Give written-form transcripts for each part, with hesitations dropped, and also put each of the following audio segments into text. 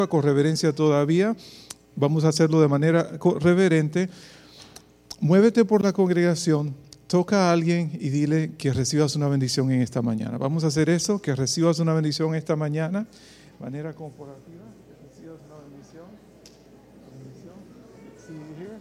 con reverencia todavía. Vamos a hacerlo de manera reverente. Muévete por la congregación, toca a alguien y dile que recibas una bendición en esta mañana. Vamos a hacer eso, que recibas una bendición esta mañana, de manera corporativa, que recibas una bendición. See you here.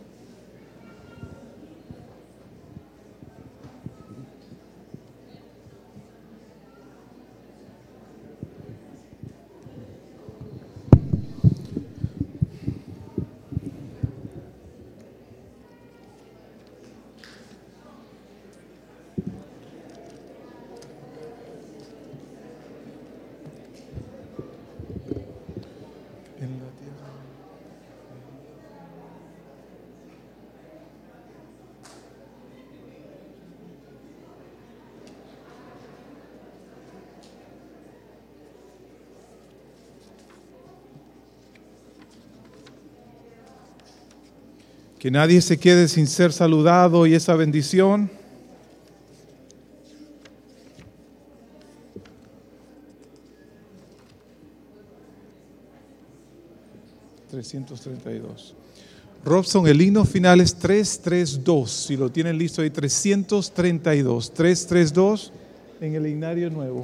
Que nadie se quede sin ser saludado y esa bendición. $332. Robson, el himno final es 332. Si lo tienen listo ahí, 332. 332 en el himnario nuevo.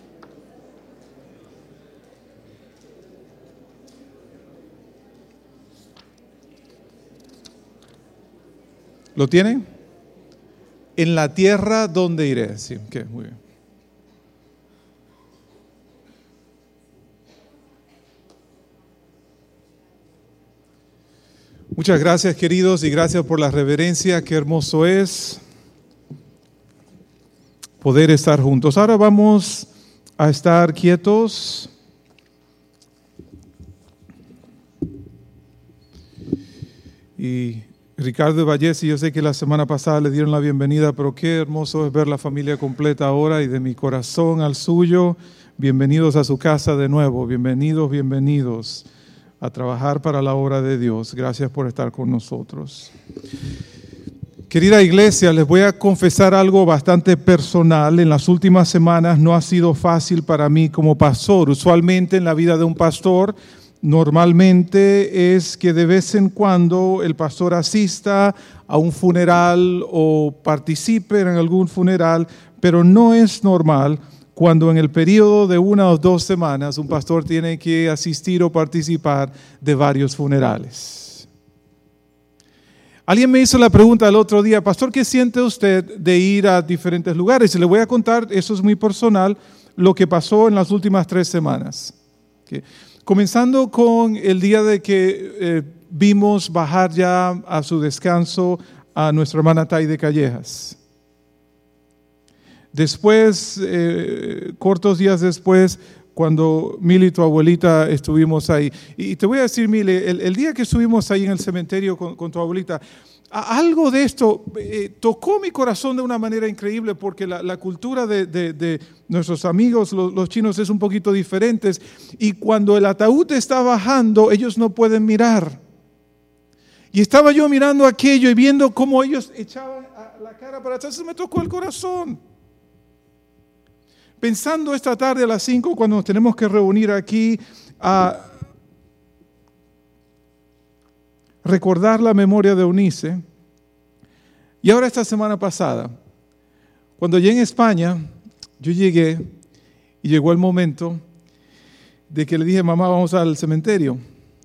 ¿Lo tienen? En la tierra donde iré. Sí, okay, muy bien. Muchas gracias, queridos, y gracias por la reverencia. Qué hermoso es poder estar juntos. Ahora vamos a estar quietos. Y Ricardo Vallés, yo sé que la semana pasada le dieron la bienvenida, pero qué hermoso es ver la familia completa ahora, y de mi corazón al suyo, bienvenidos a su casa de nuevo, bienvenidos a trabajar para la obra de Dios. Gracias por estar con nosotros. Querida iglesia, les voy a confesar algo bastante personal. En las últimas semanas no ha sido fácil para mí como pastor. Usualmente en la vida de un pastor, normalmente es que de vez en cuando el pastor asista a un funeral o participe en algún funeral, pero no es normal cuando en el periodo de 1 o 2 semanas un pastor tiene que asistir o participar de varios funerales. Alguien me hizo la pregunta el otro día: pastor, ¿qué siente usted de ir a diferentes lugares? Y le voy a contar, eso es muy personal, lo que pasó en las últimas 3 semanas. ¿Okay? Comenzando con el día de que vimos bajar ya a su descanso a nuestra hermana Taide Callejas. Después, cortos días después, cuando Mili y tu abuelita estuvimos ahí. Y te voy a decir, Mili, el día que estuvimos ahí en el cementerio con tu abuelita, algo de esto tocó mi corazón de una manera increíble, porque la cultura de nuestros amigos, los chinos, es un poquito diferente. Y cuando el ataúd está bajando, ellos no pueden mirar. Y estaba yo mirando aquello y viendo cómo ellos echaban la cara para atrás. Eso me tocó el corazón. Pensando esta tarde a las 5, cuando nos tenemos que reunir aquí a recordar la memoria de Eunice. Y ahora esta semana pasada, cuando llegué en España, yo llegué y llegó el momento de que le dije: mamá, vamos al cementerio.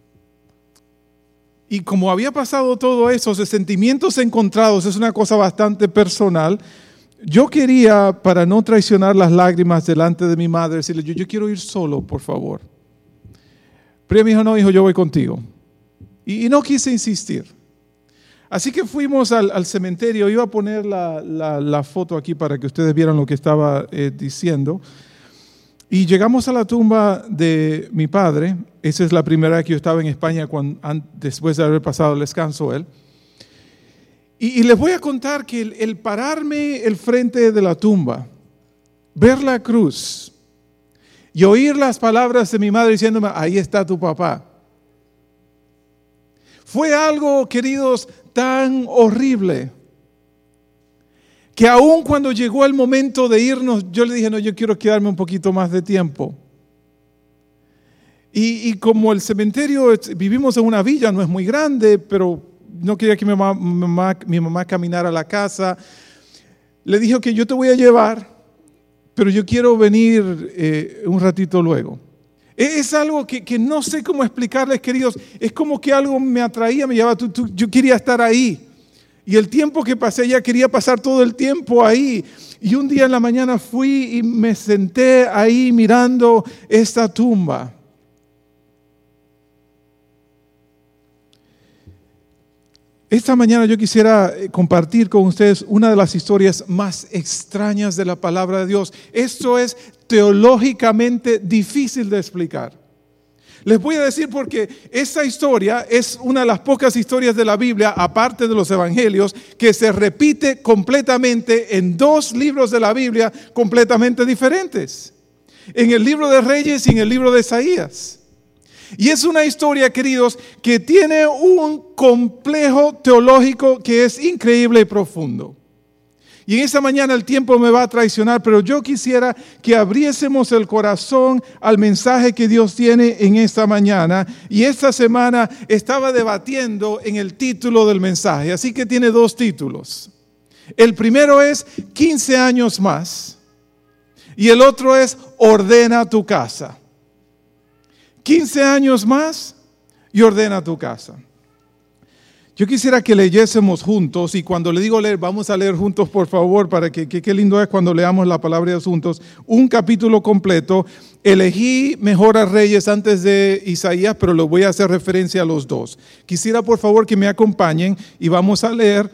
Y como había pasado todo eso, de sentimientos encontrados, es una cosa bastante personal. Yo quería, para no traicionar las lágrimas delante de mi madre, decirle: yo quiero ir solo, por favor. Pero ella me dijo: no, hijo, yo voy contigo. Y no quise insistir. Así que fuimos al cementerio. Iba a poner la foto aquí para que ustedes vieran lo que estaba diciendo. Y llegamos a la tumba de mi padre. Esa es la primera vez que yo estaba en España después de haber pasado el descanso él. Y les voy a contar que el pararme al frente de la tumba, ver la cruz y oír las palabras de mi madre diciéndome: ahí está tu papá, fue algo, queridos, tan horrible que aún cuando llegó el momento de irnos, yo le dije: no, yo quiero quedarme un poquito más de tiempo. Y como el cementerio, vivimos en una villa, no es muy grande, pero no quería que mi mamá caminara a la casa. Le dije que yo te voy a llevar, pero yo quiero venir un ratito luego. Es algo que no sé cómo explicarles, queridos. Es como que algo me atraía, me llevaba, yo quería estar ahí. Y el tiempo que pasé allá, quería pasar todo el tiempo ahí. Y un día en la mañana fui y me senté ahí mirando esta tumba. Esta mañana yo quisiera compartir con ustedes una de las historias más extrañas de la palabra de Dios. Esto es teológicamente difícil de explicar. Les voy a decir porque esta historia es una de las pocas historias de la Biblia, aparte de los evangelios, que se repite completamente en dos libros de la Biblia completamente diferentes. En el libro de Reyes y en el libro de Isaías. Y es una historia, queridos, que tiene un complejo teológico que es increíble y profundo. Y en esta mañana el tiempo me va a traicionar, pero yo quisiera que abriésemos el corazón al mensaje que Dios tiene en esta mañana. Y esta semana estaba debatiendo en el título del mensaje, así que tiene dos títulos. El primero es 15 años más y el otro es ordena tu casa. 15 años más y ordena tu casa. Yo quisiera que leyésemos juntos, y cuando le digo leer, vamos a leer juntos, por favor, para que qué lindo es cuando leamos la palabra de Dios juntos, un capítulo completo. Elegí mejor a Reyes antes de Isaías, pero lo voy a hacer referencia a los dos. Quisiera, por favor, que me acompañen y vamos a leer,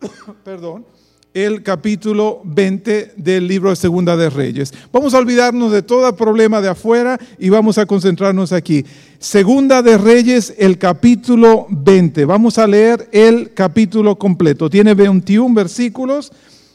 el capítulo 20 del libro de Segunda de Reyes. Vamos a olvidarnos de todo problema de afuera y vamos a concentrarnos aquí. Segunda de Reyes, el capítulo 20. Vamos a leer el capítulo completo. Tiene 21 versículos.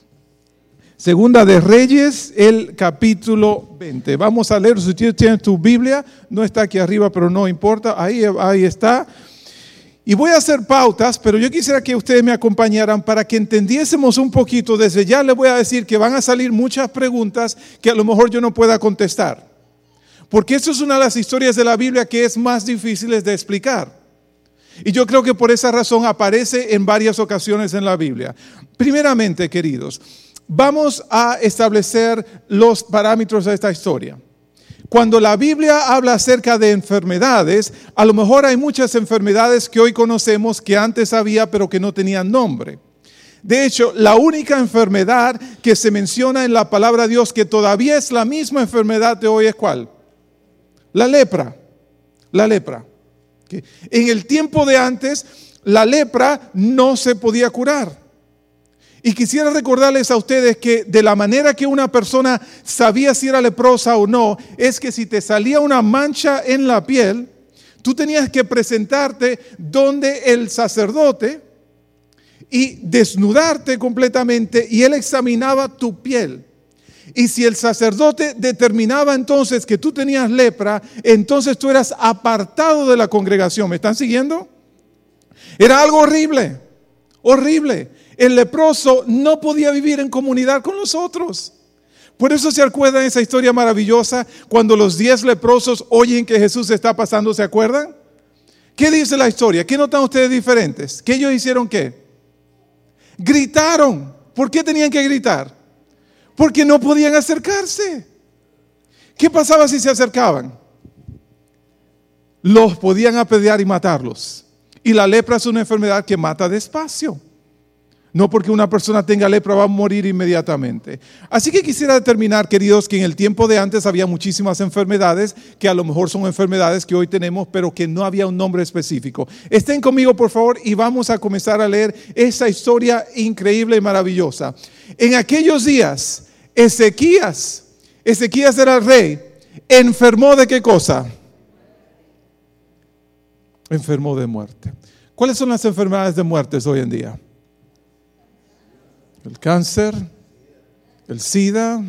Segunda de Reyes, el capítulo 20. Vamos a leer, si tienes tu Biblia, no está aquí arriba, pero no importa, ahí está. Y voy a hacer pautas, pero yo quisiera que ustedes me acompañaran para que entendiésemos un poquito. Desde ya les voy a decir que van a salir muchas preguntas que a lo mejor yo no pueda contestar. Porque esto es una de las historias de la Biblia que es más difíciles de explicar. Y yo creo que por esa razón aparece en varias ocasiones en la Biblia. Primeramente, queridos, vamos a establecer los parámetros de esta historia. Cuando la Biblia habla acerca de enfermedades, a lo mejor hay muchas enfermedades que hoy conocemos que antes había pero que no tenían nombre. De hecho, la única enfermedad que se menciona en la palabra de Dios que todavía es la misma enfermedad de hoy es ¿cuál? La lepra. La lepra. En el tiempo de antes, la lepra no se podía curar. Y quisiera recordarles a ustedes que de la manera que una persona sabía si era leprosa o no, es que si te salía una mancha en la piel, tú tenías que presentarte donde el sacerdote y desnudarte completamente y él examinaba tu piel. Y si el sacerdote determinaba entonces que tú tenías lepra, entonces tú eras apartado de la congregación. ¿Me están siguiendo? Era algo horrible, horrible. El leproso no podía vivir en comunidad con los otros. Por eso se acuerdan esa historia maravillosa cuando los 10 leprosos oyen que Jesús está pasando, ¿se acuerdan? ¿Qué dice la historia? ¿Qué notan ustedes diferentes? ¿Que ellos hicieron qué? Gritaron. ¿Por qué tenían que gritar? Porque no podían acercarse. ¿Qué pasaba si se acercaban? Los podían apedrear y matarlos. Y la lepra es una enfermedad que mata despacio. No porque una persona tenga lepra va a morir inmediatamente. Así que quisiera determinar, queridos, que en el tiempo de antes había muchísimas enfermedades que a lo mejor son enfermedades que hoy tenemos, pero que no había un nombre específico. Estén conmigo, por favor, y vamos a comenzar a leer esa historia increíble y maravillosa. En aquellos días, Ezequías era el rey, enfermó ¿de qué cosa? Enfermó de muerte. ¿Cuáles son las enfermedades de muerte hoy en día? El cáncer, el SIDA.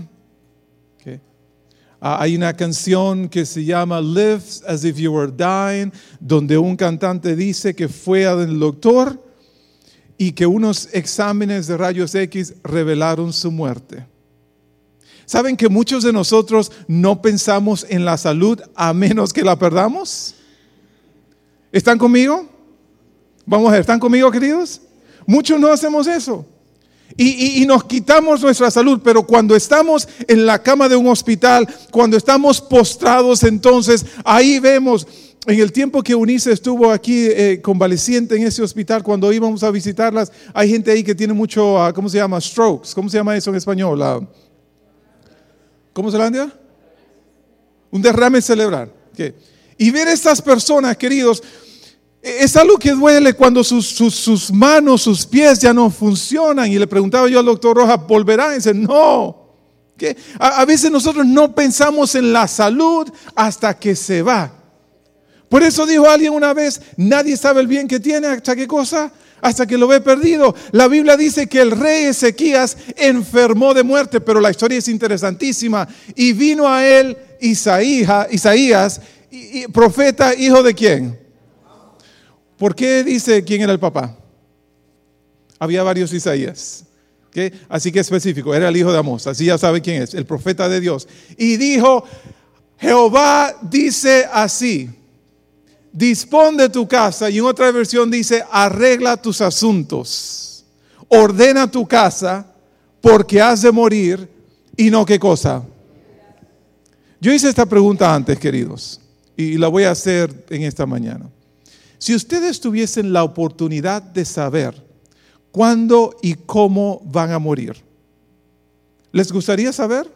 Hay una canción que se llama Live as if you were dying, donde un cantante dice que fue al doctor y que unos exámenes de rayos X revelaron su muerte. ¿Saben que muchos de nosotros no pensamos en la salud a menos que la perdamos? ¿Están conmigo? Vamos a ver, ¿están conmigo, queridos? Muchos no hacemos eso. Y nos quitamos nuestra salud, pero cuando estamos en la cama de un hospital, cuando estamos postrados, entonces ahí vemos. En el tiempo que Eunice estuvo aquí convaleciente en ese hospital, cuando íbamos a visitarlas, hay gente ahí que tiene mucho, ¿cómo se llama? Strokes. ¿Cómo se llama eso en español? ¿Cómo se llama? Un derrame cerebral. Okay. Y ver a estas personas, queridos, es algo que duele cuando sus manos, sus pies ya no funcionan. Y le preguntaba yo al doctor Rojas, ¿volverán? Y dice, no. ¿Qué? A veces nosotros no pensamos en la salud hasta que se va. Por eso dijo alguien una vez, nadie sabe el bien que tiene, ¿hasta qué cosa? Hasta que lo ve perdido. La Biblia dice que el rey Ezequías enfermó de muerte, pero la historia es interesantísima. Y vino a él Isaías, profeta, hijo de quién. ¿Por qué dice quién era el papá? Había varios Isaías. ¿Okay? Así que específico, era el hijo de Amós, así ya sabe quién es, el profeta de Dios. Y dijo, Jehová dice así, dispón de tu casa, y en otra versión dice, arregla tus asuntos, ordena tu casa, porque has de morir, y no qué cosa. Yo hice esta pregunta antes, queridos, y la voy a hacer en esta mañana. Si ustedes tuviesen la oportunidad de saber cuándo y cómo van a morir, ¿les gustaría saber?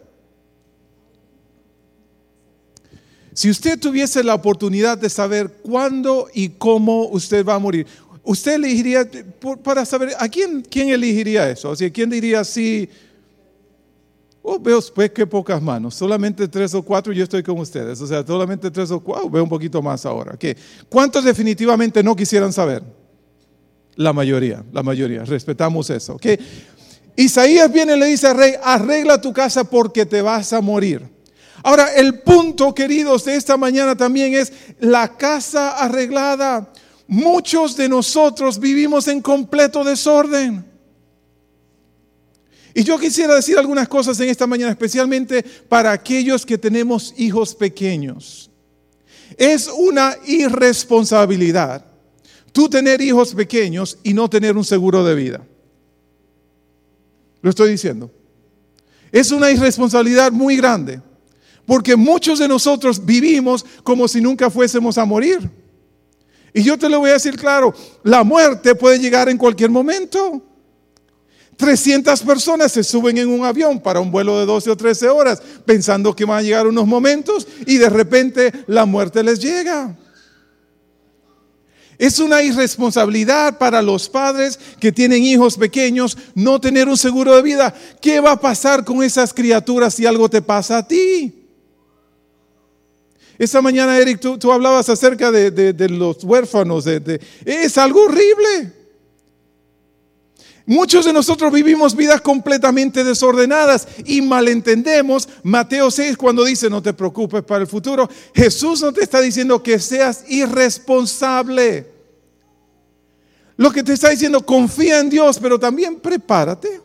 Si usted tuviese la oportunidad de saber cuándo y cómo usted va a morir, ¿usted elegiría, para saber, a quién elegiría eso? O sea, ¿quién diría sí? Oh, veo pues qué pocas manos, solamente 3 o 4 yo estoy con ustedes, o sea, solamente 3 o 4, veo un poquito más ahora. ¿Qué? ¿Cuántos definitivamente no quisieran saber? La mayoría, respetamos eso. ¿Okay? Isaías viene y le dice al rey, arregla tu casa porque te vas a morir. Ahora, el punto, queridos, de esta mañana también es la casa arreglada. Muchos de nosotros vivimos en completo desorden. Y yo quisiera decir algunas cosas en esta mañana, especialmente para aquellos que tenemos hijos pequeños. Es una irresponsabilidad tú tener hijos pequeños y no tener un seguro de vida. Lo estoy diciendo. Es una irresponsabilidad muy grande, porque muchos de nosotros vivimos como si nunca fuésemos a morir. Y yo te lo voy a decir claro, la muerte puede llegar en cualquier momento. 300 personas se suben en un avión para un vuelo de 12 o 13 horas pensando que van a llegar unos momentos y de repente la muerte les llega. Es una irresponsabilidad para los padres que tienen hijos pequeños no tener un seguro de vida. ¿Qué va a pasar con esas criaturas si algo te pasa a ti? Esta mañana, Eric, tú hablabas acerca de los huérfanos. Es algo horrible. Muchos de nosotros vivimos vidas completamente desordenadas y malentendemos Mateo 6 cuando dice no te preocupes para el futuro. Jesús no te está diciendo que seas irresponsable. Lo que te está diciendo, confía en Dios, pero también prepárate.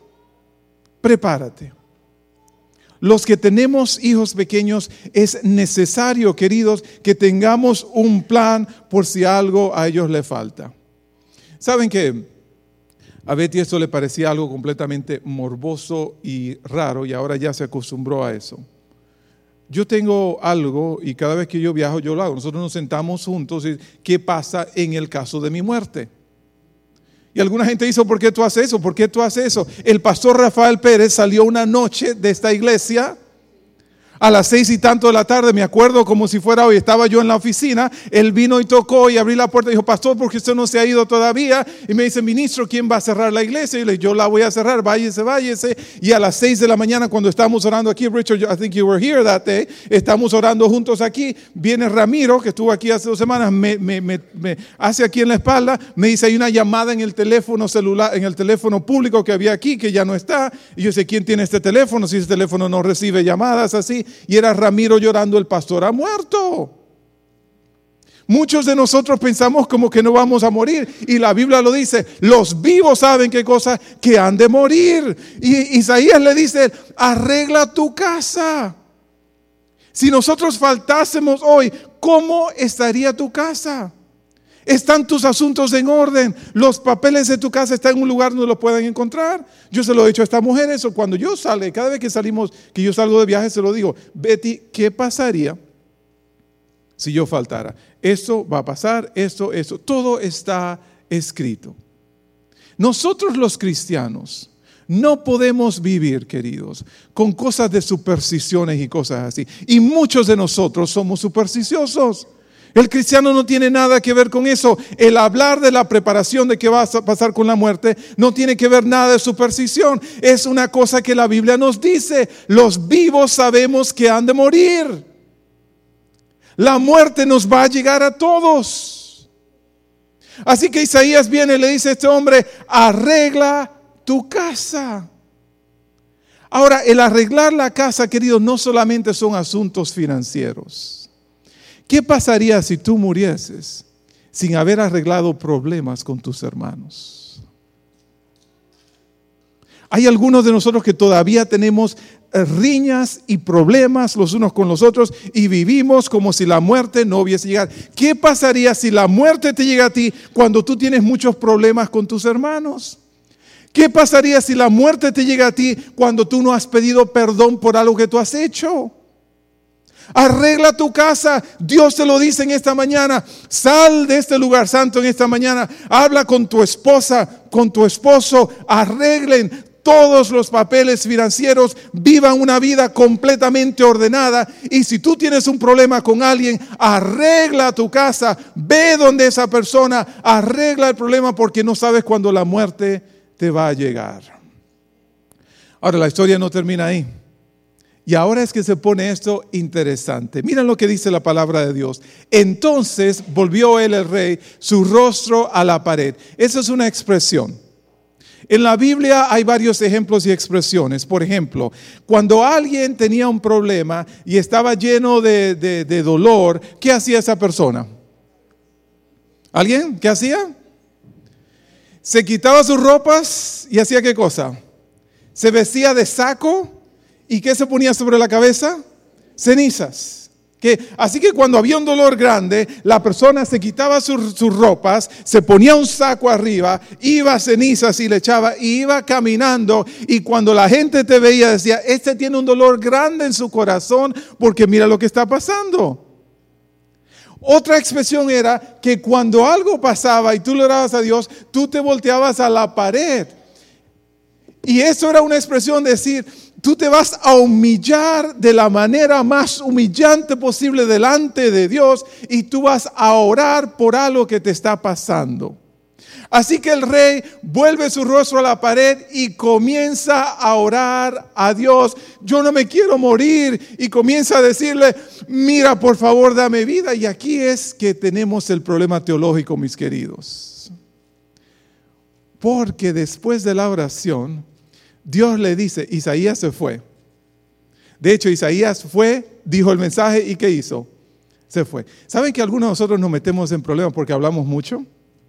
Los que tenemos hijos pequeños es necesario, queridos, que tengamos un plan por si algo a ellos le falta. ¿Saben qué? A Betty esto le parecía algo completamente morboso y raro y ahora ya se acostumbró a eso. Yo tengo algo y cada vez que yo viajo yo lo hago. Nosotros nos sentamos juntos y ¿qué pasa en el caso de mi muerte? Y alguna gente dice, ¿por qué tú haces eso? ¿Por qué tú haces eso? El pastor Rafael Pérez salió una noche de esta iglesia a las 6 y tanto de la tarde, me acuerdo como si fuera hoy, estaba yo en la oficina, él vino y tocó y abrí la puerta y dijo, pastor, ¿por qué usted no se ha ido todavía? Y me dice, ministro, ¿quién va a cerrar la iglesia? Y le dije, yo la voy a cerrar, váyese. Y a las 6 de la mañana cuando estábamos orando aquí, Richard, I think you were here that day, estamos orando juntos aquí, viene Ramiro, que estuvo aquí hace 2 semanas, me hace aquí en la espalda, me dice, hay una llamada en el teléfono celular, en el teléfono público que había aquí, que ya no está. Y yo sé, ¿quién tiene este teléfono? Si ese teléfono no recibe llamadas así. Y era Ramiro llorando, el pastor ha muerto. Muchos de nosotros pensamos como que no vamos a morir. Y la Biblia lo dice, los vivos saben qué cosa, que han de morir. Y Isaías le dice, arregla tu casa. Si nosotros faltásemos hoy, ¿cómo estaría tu casa? ¿Están tus asuntos en orden? ¿Los papeles de tu casa están en un lugar donde los puedan encontrar? Yo se lo he dicho a esta mujer eso. Cuando yo salgo, cada vez que yo salgo de viaje, se lo digo, Betty, ¿qué pasaría si yo faltara? Esto va a pasar, esto, todo está escrito. Nosotros los cristianos no podemos vivir, queridos, con cosas de supersticiones y cosas así. Y muchos de nosotros somos supersticiosos. El cristiano no tiene nada que ver con eso. El hablar de la preparación de qué va a pasar con la muerte no tiene que ver nada de superstición. Es una cosa que la Biblia nos dice. Los vivos sabemos que han de morir. La muerte nos va a llegar a todos. Así que Isaías viene y le dice a este hombre, arregla tu casa. Ahora, el arreglar la casa, queridos, no solamente son asuntos financieros. ¿Qué pasaría si tú murieses sin haber arreglado problemas con tus hermanos? Hay algunos de nosotros que todavía tenemos riñas y problemas los unos con los otros y vivimos como si la muerte no hubiese llegado. ¿Qué pasaría si la muerte te llega a ti cuando tú tienes muchos problemas con tus hermanos? ¿Qué pasaría si la muerte te llega a ti cuando tú no has pedido perdón por algo que tú has hecho? Arregla tu casa. Dios te lo dice en esta mañana. Sal de este lugar santo en esta mañana. Habla con tu esposa, con tu esposo. Arreglen todos los papeles financieros. Vivan una vida completamente ordenada. Y si tú tienes un problema con alguien, arregla tu casa. Ve donde esa persona. Arregla el problema porque no sabes cuándo la muerte te va a llegar. Ahora la historia no termina ahí. Y ahora es que se pone esto interesante. Miren lo que dice la palabra de Dios. Entonces volvió él, el rey, su rostro a la pared. Esa es una expresión. En la Biblia hay varios ejemplos y expresiones. Por ejemplo, cuando alguien tenía un problema y estaba lleno de dolor, ¿qué hacía esa persona? ¿Alguien? ¿Qué hacía? Se quitaba sus ropas y hacía ¿qué cosa? Se vestía de saco. ¿Y qué se ponía sobre la cabeza? Cenizas. Así que cuando había un dolor grande, la persona se quitaba sus ropas, se ponía un saco arriba, iba a cenizas y le echaba, y iba caminando. Y cuando la gente te veía, decía, este tiene un dolor grande en su corazón porque mira lo que está pasando. Otra expresión era que cuando algo pasaba y tú le orabas a Dios, tú te volteabas a la pared. Y eso era una expresión de decir, tú te vas a humillar de la manera más humillante posible delante de Dios y tú vas a orar por algo que te está pasando. Así que el rey vuelve su rostro a la pared y comienza a orar a Dios. Yo no me quiero morir. Y comienza a decirle, mira, por favor, dame vida. Y aquí es que tenemos el problema teológico, mis queridos. Porque después de la oración, Dios le dice, Isaías se fue. De hecho, Isaías fue, dijo el mensaje y ¿qué hizo? Se fue. ¿Saben que algunos de nosotros nos metemos en problemas porque hablamos mucho?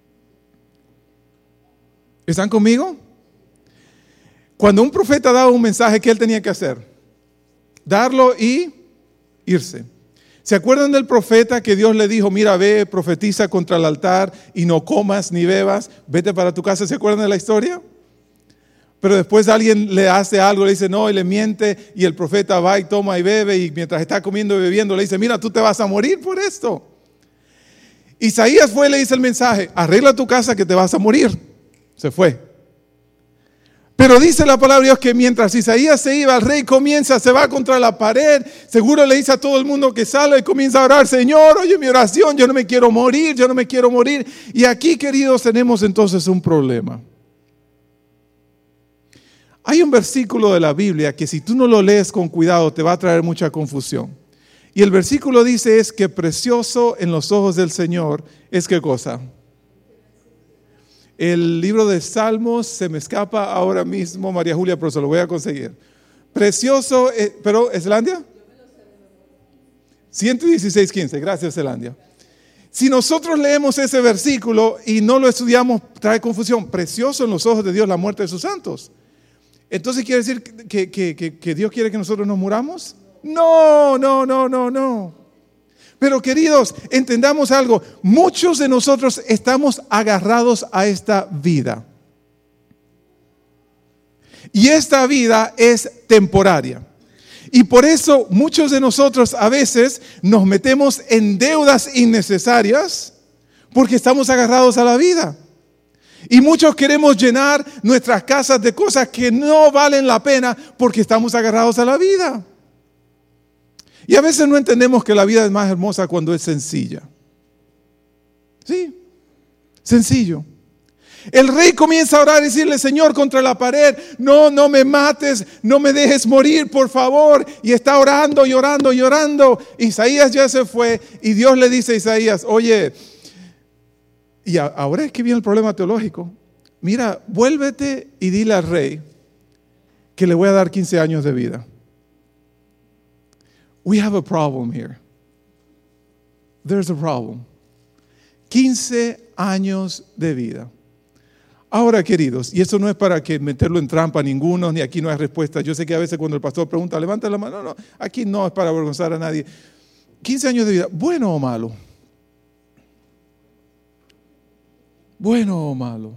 ¿Están conmigo? Cuando un profeta daba un mensaje, ¿qué él tenía que hacer? Darlo y irse. ¿Se acuerdan del profeta que Dios le dijo, mira, ve, profetiza contra el altar y no comas ni bebas, vete para tu casa? ¿Se acuerdan de la historia? Pero después alguien le hace algo, le dice no, y le miente, y el profeta va y toma y bebe, y mientras está comiendo y bebiendo le dice, mira, tú te vas a morir por esto. Isaías fue y le dice el mensaje, arregla tu casa que te vas a morir. Se fue. Pero dice la palabra de Dios que mientras Isaías se iba, el rey se va contra la pared, seguro le dice a todo el mundo que sale y comienza a orar, Señor, oye mi oración, yo no me quiero morir, yo no me quiero morir. Y aquí, queridos, tenemos entonces un problema. Hay un versículo de la Biblia que si tú no lo lees con cuidado te va a traer mucha confusión. Y el versículo dice es que precioso en los ojos del Señor es ¿qué cosa? El libro de Salmos se me escapa ahora mismo, María Julia, pero se lo voy a conseguir. Precioso, pero ¿Eslandia? 116:15, gracias Eslandia. Si nosotros leemos ese versículo y no lo estudiamos, trae confusión. Precioso en los ojos de Dios la muerte de sus santos. Entonces, ¿quiere decir que Dios quiere que nosotros nos muramos? No. Pero queridos, entendamos algo. Muchos de nosotros estamos agarrados a esta vida. Y esta vida es temporaria. Y por eso muchos de nosotros a veces nos metemos en deudas innecesarias porque estamos agarrados a la vida. Y muchos queremos llenar nuestras casas de cosas que no valen la pena porque estamos agarrados a la vida. Y a veces no entendemos que la vida es más hermosa cuando es sencilla. Sí, sencillo. El rey comienza a orar y decirle: Señor, contra la pared, no me mates, no me dejes morir, por favor. Y está orando y orando y orando. Isaías ya se fue y Dios le dice a Isaías: oye, y ahora es que viene el problema teológico. Mira, vuélvete y dile al rey que le voy a dar 15 años de vida. We have a problem here. There's a problem. 15 años de vida. Ahora, queridos, y eso no es para que meterlo en trampa a ninguno, ni aquí no hay respuesta. Yo sé que a veces cuando el pastor pregunta, levanta la mano. No, aquí no es para avergonzar a nadie. 15 años de vida, ¿bueno o malo? ¿Bueno o malo?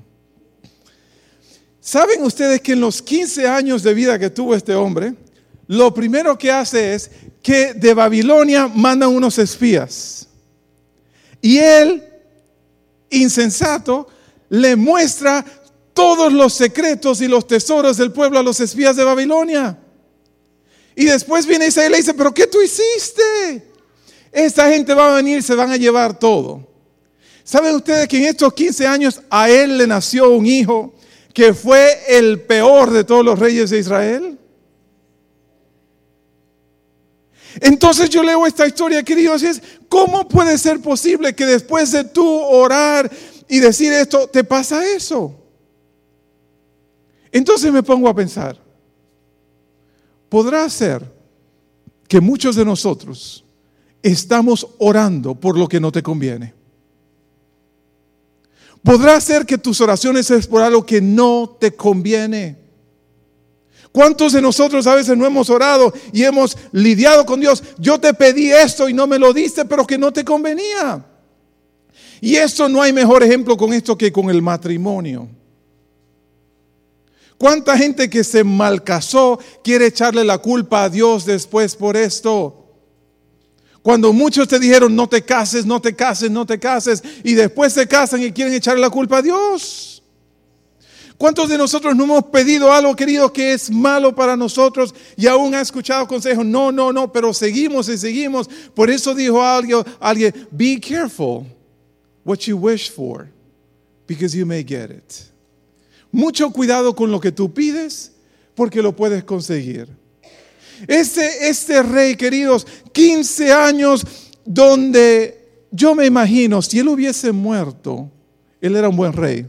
¿Saben ustedes que en los 15 años de vida que tuvo este hombre, lo primero que hace es que de Babilonia mandan unos espías? Y él, insensato, le muestra todos los secretos y los tesoros del pueblo a los espías de Babilonia. Y después viene Isaías y le dice: ¿pero qué tú hiciste? Esta gente va a venir, se van a llevar todo. ¿Saben ustedes que en estos 15 años a él le nació un hijo que fue el peor de todos los reyes de Israel? Entonces yo leo esta historia, queridos, y es: ¿cómo puede ser posible que después de tú orar y decir esto, te pasa eso? Entonces me pongo a pensar, ¿podrá ser que muchos de nosotros estamos orando por lo que no te conviene? ¿Podrá ser que tus oraciones es por algo que no te conviene? ¿Cuántos de nosotros a veces no hemos orado y hemos lidiado con Dios? Yo te pedí esto y no me lo diste, pero que no te convenía. Y esto, no hay mejor ejemplo con esto que con el matrimonio. ¿Cuánta gente que se malcasó quiere echarle la culpa a Dios después por esto? Cuando muchos te dijeron: no te cases, no te cases, no te cases, y después se casan y quieren echarle la culpa a Dios. ¿Cuántos de nosotros no hemos pedido algo, querido, que es malo para nosotros y aún ha escuchado consejos? No, pero seguimos y seguimos. Por eso dijo alguien: be careful what you wish for, because you may get it. Mucho cuidado con lo que tú pides, porque lo puedes conseguir. Este rey, queridos, 15 años donde yo me imagino, si él hubiese muerto, él era un buen rey.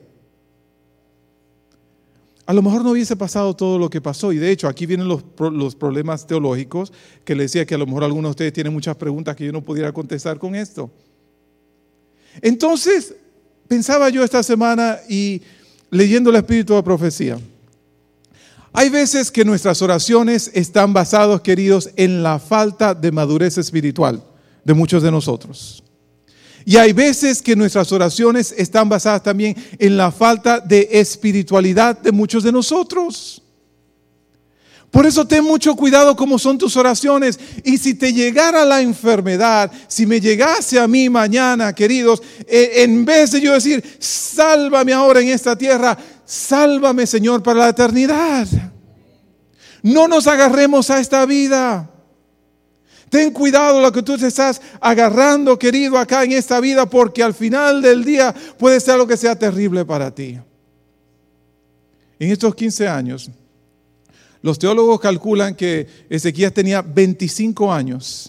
A lo mejor no hubiese pasado todo lo que pasó. Y de hecho, aquí vienen los problemas teológicos, que le decía que a lo mejor algunos de ustedes tienen muchas preguntas que yo no pudiera contestar con esto. Entonces, pensaba yo esta semana y leyendo el Espíritu de Profecía. Hay veces que nuestras oraciones están basadas, queridos, en la falta de madurez espiritual de muchos de nosotros. Y hay veces que nuestras oraciones están basadas también en la falta de espiritualidad de muchos de nosotros. Por eso ten mucho cuidado cómo son tus oraciones. Y si te llegara la enfermedad, si me llegase a mí mañana, queridos, en vez de yo decir: sálvame ahora en esta tierra, sálvame, Señor, para la eternidad. No nos agarremos a esta vida. Ten cuidado lo que tú te estás agarrando, querido, acá en esta vida, porque al final del día puede ser algo que sea terrible para ti. En estos 15 años, los teólogos calculan que Ezequías tenía 25 años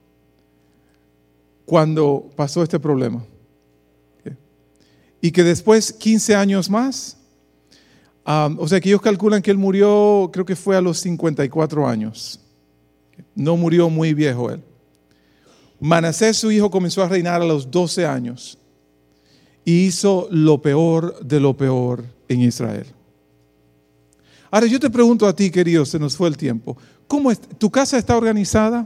cuando pasó este problema. Y que después 15 años más, o sea que ellos calculan que él murió, creo que fue a los 54 años. No murió muy viejo él. Manasés, su hijo, comenzó a reinar a los 12 años y hizo lo peor de lo peor en Israel. Ahora yo te pregunto a ti, querido, se nos fue el tiempo. ¿Tu casa está organizada?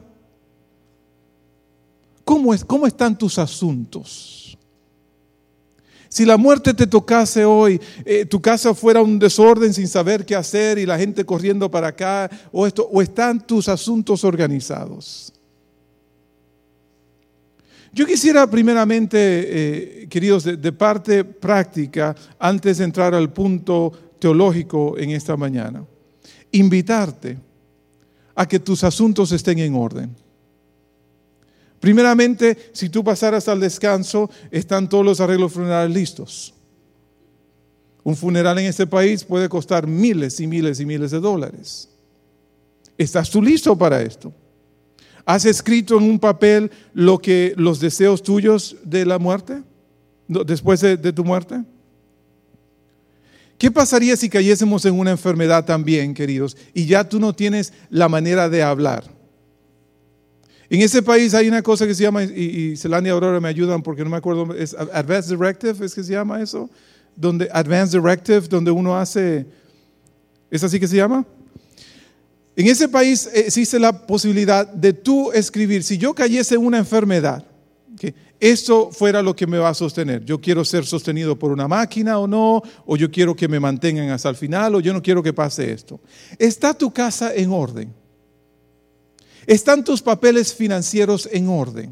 ¿Cómo están tus asuntos? Si la muerte te tocase hoy, tu casa fuera un desorden sin saber qué hacer y la gente corriendo para acá, o están tus asuntos organizados. Yo quisiera primeramente, queridos, de parte práctica, antes de entrar al punto teológico en esta mañana, invitarte a que tus asuntos estén en orden. Primeramente, si tú pasaras al descanso, están todos los arreglos funerarios listos. Un funeral en este país puede costar miles y miles y miles de dólares. ¿Estás tú listo para esto? ¿Has escrito en un papel los deseos tuyos de la muerte? Después de tu muerte. ¿Qué pasaría si cayésemos en una enfermedad también, queridos, y ya tú no tienes la manera de hablar? En ese país hay una cosa que se llama, y Celania y Aurora me ayudan porque no me acuerdo, es Advance Directive, ¿es que se llama eso? Advance Directive, donde uno hace, ¿es así que se llama? En ese país existe la posibilidad de tú escribir, si yo cayese en una enfermedad, que esto fuera lo que me va a sostener. Yo quiero ser sostenido por una máquina o no, o yo quiero que me mantengan hasta el final, o yo no quiero que pase esto. ¿Está tu casa en orden? ¿Están tus papeles financieros en orden?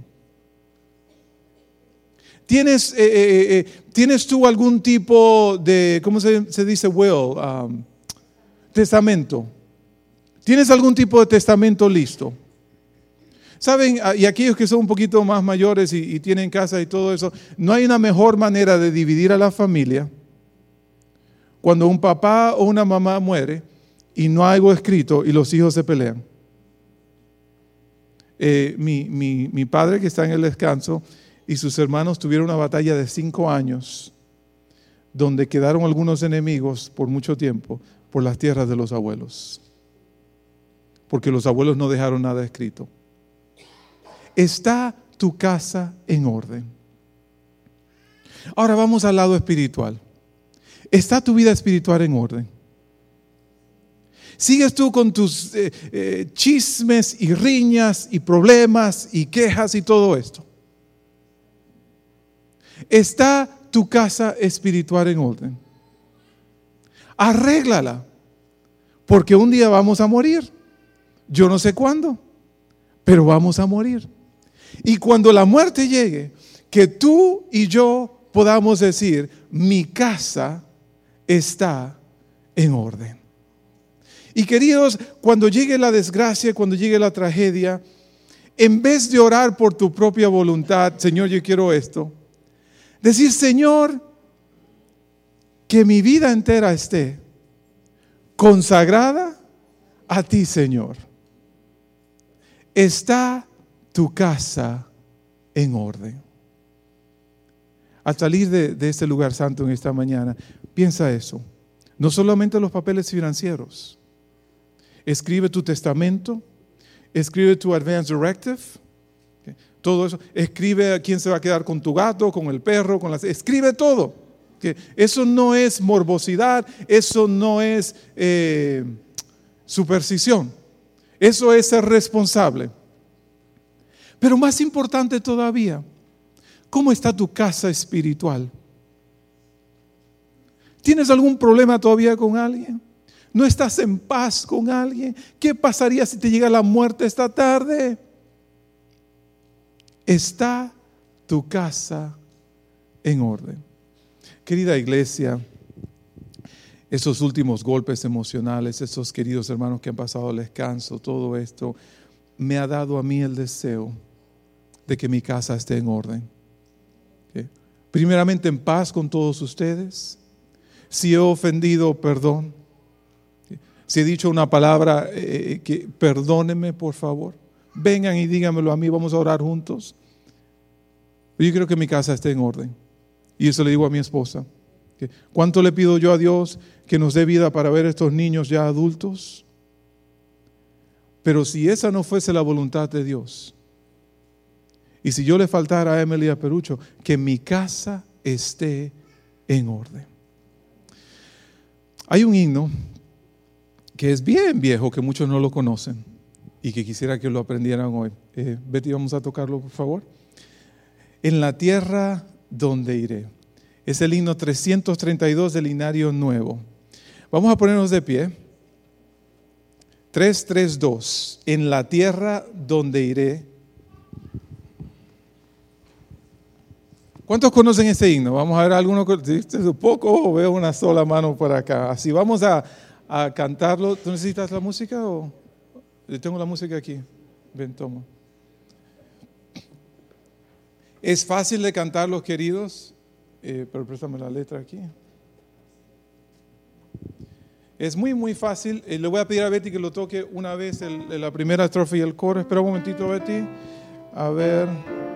¿Tienes tú algún tipo de, ¿cómo se dice will? Testamento. ¿Tienes algún tipo de testamento listo? ¿Saben? Y aquellos que son un poquito más mayores y tienen casa y todo eso, no hay una mejor manera de dividir a la familia cuando un papá o una mamá muere y no hay algo escrito y los hijos se pelean. Mi padre, que está en el descanso, y sus hermanos tuvieron una batalla de 5 años donde quedaron algunos enemigos por mucho tiempo por las tierras de los abuelos, porque los abuelos no dejaron nada escrito. ¿Está tu casa en orden? Ahora vamos al lado espiritual. ¿Está tu vida espiritual en orden? ¿Sigues tú con tus chismes y riñas y problemas y quejas y todo esto? ¿Está tu casa espiritual en orden? Arréglala, porque un día vamos a morir. Yo no sé cuándo, pero vamos a morir. Y cuando la muerte llegue, que tú y yo podamos decir, mi casa está en orden. Y queridos, cuando llegue la desgracia, cuando llegue la tragedia, en vez de orar por tu propia voluntad, Señor, yo quiero esto, decir, Señor, que mi vida entera esté consagrada a ti, Señor. ¿Está tu casa en orden? Al salir de este lugar santo en esta mañana, piensa eso. No solamente los papeles financieros. Escribe tu testamento, escribe tu Advance Directive, todo eso. Escribe a quién se va a quedar con tu gato, con el perro, escribe todo. Eso no es morbosidad, eso no es superstición. Eso es ser responsable. Pero más importante todavía, ¿cómo está tu casa espiritual? ¿Tienes algún problema todavía con alguien? ¿No estás en paz con alguien? ¿Qué pasaría si te llega la muerte esta tarde? ¿Está tu casa en orden? Querida iglesia, esos últimos golpes emocionales, esos queridos hermanos que han pasado el descanso, todo esto me ha dado a mí el deseo de que mi casa esté en orden. ¿Okay? Primeramente en paz con todos ustedes. Si he ofendido, perdón. ¿Okay? Si he dicho una palabra, que perdónenme por favor. Vengan y díganmelo a mí, vamos a orar juntos. Yo quiero que mi casa esté en orden. Y eso le digo a mi esposa. ¿Cuánto le pido yo a Dios que nos dé vida para ver a estos niños ya adultos? Pero si esa no fuese la voluntad de Dios, Y si yo le faltara a Emily y a Perucho, que mi casa esté en orden. Hay un himno que es bien viejo, que muchos no lo conocen y que quisiera que lo aprendieran hoy. Betty, vamos a tocarlo, por favor. En la tierra donde iré. Es el himno 332 del Himnario Nuevo. Vamos a ponernos de pie. 332. En la tierra donde iré. ¿Cuántos conocen este himno? Vamos a ver algunos. Poco, veo una sola mano por acá. Así vamos a cantarlo. ¿Tú necesitas la música o? Yo tengo la música aquí. Ven, toma. Es fácil de cantarlo, queridos, pero préstame la letra aquí. Es muy, muy fácil. Le voy a pedir a Betty que lo toque una vez la primera estrofa y el coro. Espera un momentito, Betty. A ver.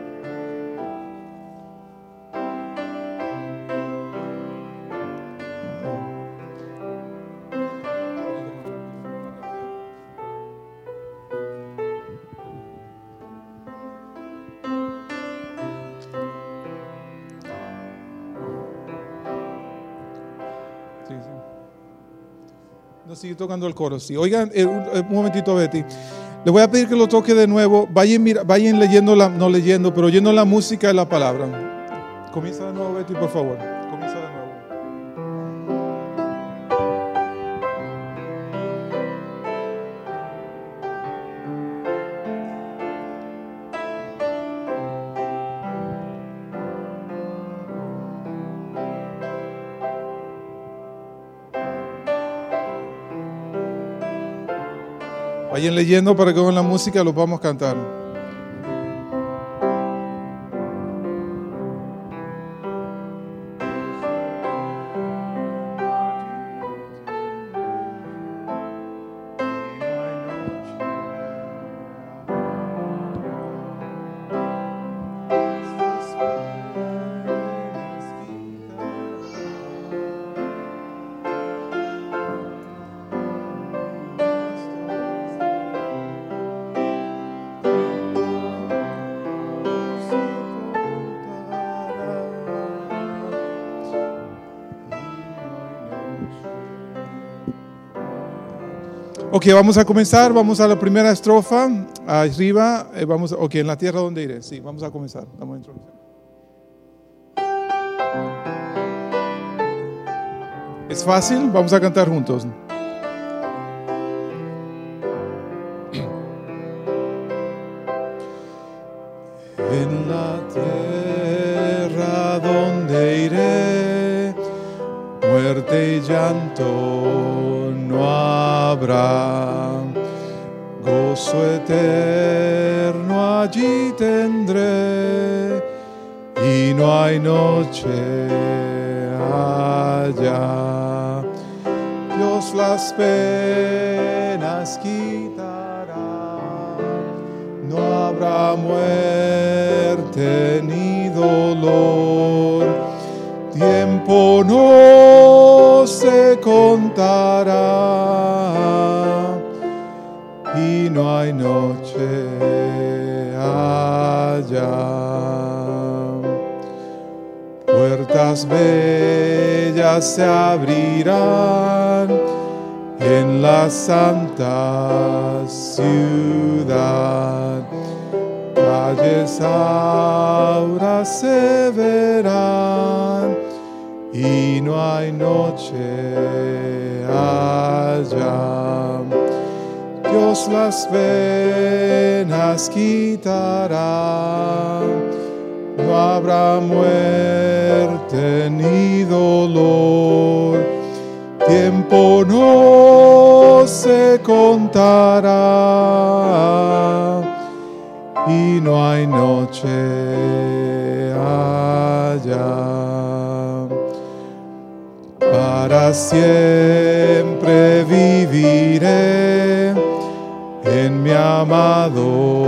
No, sigue tocando el coro, sí. Oigan, un momentito, Betty. Le voy a pedir que lo toque de nuevo. Vayan leyendo, no leyendo, pero oyendo la música y la palabra. Comienza de nuevo, Betty, por favor. Comienza de nuevo. Vayan leyendo para que con la música lo podamos cantar. Ok, vamos a comenzar, vamos a la primera estrofa, arriba, en la tierra donde iré, sí, vamos a comenzar, damos introducción. Es fácil, vamos a cantar juntos. En la tierra donde iré, muerte y llanto no habrá, gozo eterno allí tendré, y no hay noche allá. Dios las penas quitará, no habrá muerte ni dolor, tiempo no se contará, y no hay noche allá. Puertas bellas se abrirán en la santa ciudad, calles auras se verán, y no hay noche allá. Dios las penas quitará, no habrá muerte ni dolor, tiempo no se contará, y no hay noche allá. Para siempre viviré en mi amado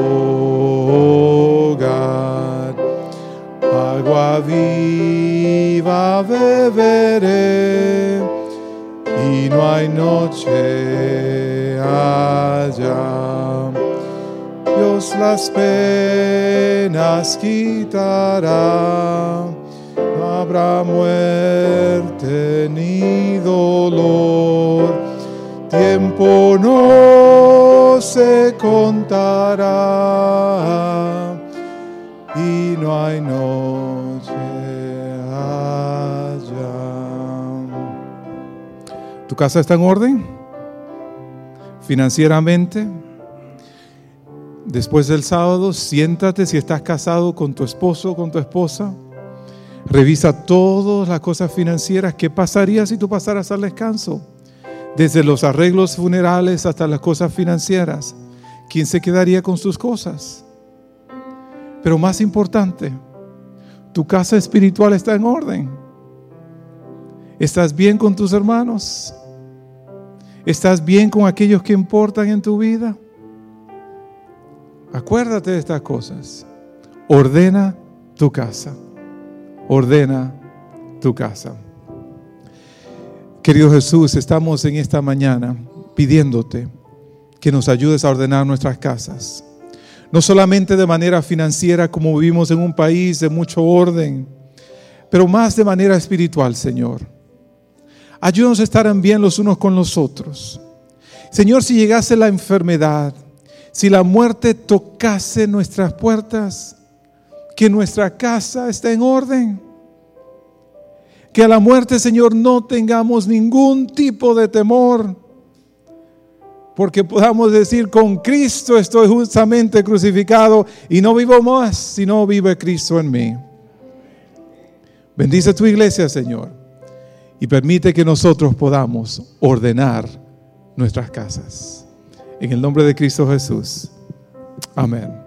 hogar, agua viva beberé, y no hay noche allá. Dios Dios las penas quitará. No habrá muerte ni dolor, tiempo no se contará, y no hay noche allá. ¿Tu casa está en orden? Financieramente. Después del sábado, siéntate si estás casado con tu esposo o con tu esposa. Revisa todas las cosas financieras. ¿Qué pasaría si tú pasaras al descanso? Desde los arreglos funerales hasta las cosas financieras. ¿Quién se quedaría con sus cosas? Pero más importante, tu casa espiritual está en orden. ¿Estás bien con tus hermanos? ¿Estás bien con aquellos que importan en tu vida? Acuérdate de estas cosas. Ordena tu casa. Ordena tu casa. Querido Jesús, estamos en esta mañana pidiéndote que nos ayudes a ordenar nuestras casas. No solamente de manera financiera, como vivimos en un país de mucho orden, pero más de manera espiritual, Señor. Ayúdanos a estar en bien los unos con los otros. Señor, si llegase la enfermedad, si la muerte tocase nuestras puertas, que nuestra casa esté en orden. Que a la muerte, Señor, no tengamos ningún tipo de temor, porque podamos decir: con Cristo estoy justamente crucificado y no vivo más, sino vive Cristo en mí. Bendice tu iglesia, Señor, y permite que nosotros podamos ordenar nuestras casas. En el nombre de Cristo Jesús. Amén.